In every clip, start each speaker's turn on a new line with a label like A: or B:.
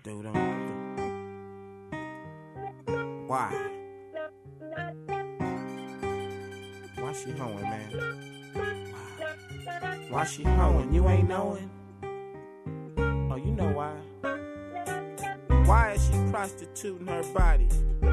A: Why? Why she hoeing, man? Why she hoeing? You ain't knowing? Oh, you know why. Why is she prostituting her body?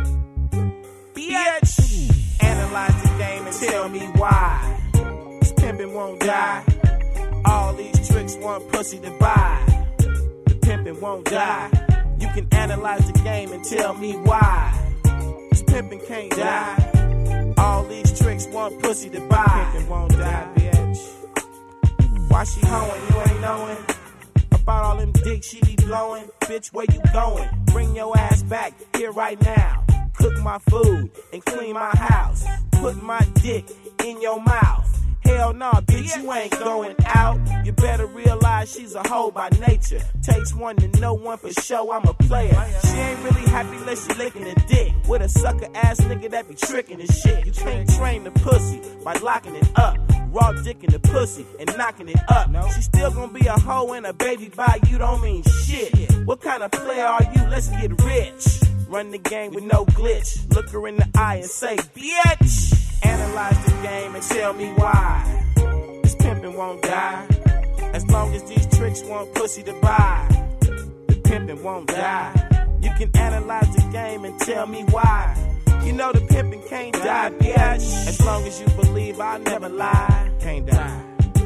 A: Bitch! Analyze the game and tell me why. This pimpin' won't die. All these tricks want pussy to buy. The pimpin' won't die. You can analyze the game and tell me why. This pimpin' can't die. All these tricks want pussy to buy. Pimpin' won't die, bitch. Why she hoeing? You ain't knowing about all them dicks she be blowing. Bitch, where you going? Bring your ass back here right now. Cook my food and clean my house. Put my dick in your mouth. Hell no, bitch, you ain't going out. You better realize she's a hoe by nature. Takes one to know one for sure, I'm a player. She ain't really happy unless she licking a dick with a sucker ass nigga that be tricking and shit. You can't train the pussy by locking it up. Raw dick in the pussy and knocking it up. She still gonna be a hoe and a baby by you don't mean shit. What kind of player are you? Let's get rich. Run the game with no glitch. Look her in the eye and say, bitch. Analyze the game and tell me why. This pimpin' won't die. As long as these tricks want pussy to buy. The pimpin' won't die. You can analyze the game and tell me why. You know the pimpin' can't die, bitch. As long as you believe I'll never lie. Can't die.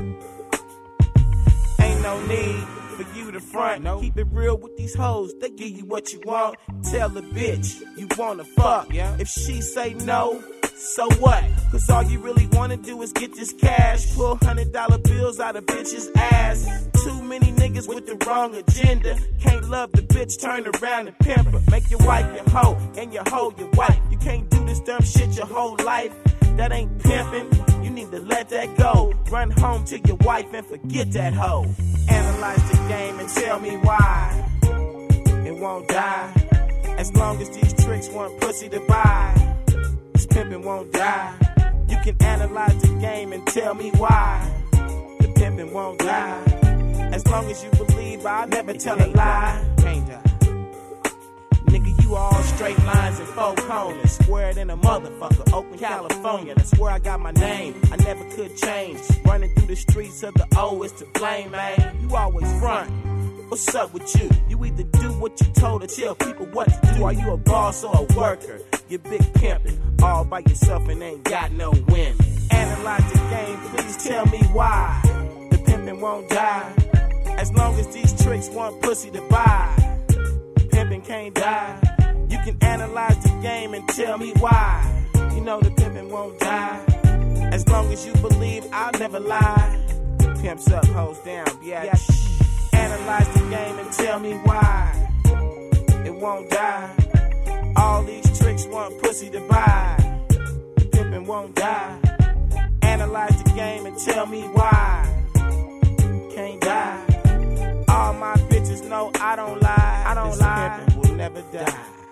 A: Ain't no need for you to front. Keep it real with these hoes. They give you what you want. Tell the bitch you wanna fuck. If she say no, so what? Cause all you really wanna do is get this cash. Pull $100 bills out of bitch's ass. Too many niggas with the wrong agenda. Can't love the bitch, turn around and pimp her. Make your wife your hoe, and your hoe your wife. You can't do this dumb shit your whole life. That ain't pimpin', you need to let that go. Run home to your wife and forget that hoe. Analyze the game and tell me why. It won't die. As long as these tricks want pussy to buy. This pimpin' won't die. You can analyze the game and tell me why. The pimpin' won't die. As long as you believe I'll never tell a lie. Can't die. Nigga, you all straight lines and four corners. Square than a motherfucker, Oakland, California. That's where I got my name. I never could change. Running through the streets of the O is to blame, man. You always front. What's up with you? You either do what you told or tell people what to do. Are you a boss or a worker? You big pimpin', all by yourself and ain't got no women. Analyze the game, please tell me why. The pimpin' won't die. As long as these tricks want pussy to buy. Pimpin' can't die. You can analyze the game and tell me why. You know the pimpin' won't die. As long as you believe I'll never lie. Pimps up, hoes down, bitch. Analyze the game and tell me why. It won't die. All these tricks want pussy to buy. The pimpin' won't die. Analyze the game and tell me why. Can't die. All my bitches know I don't lie. This pimpin' will never die.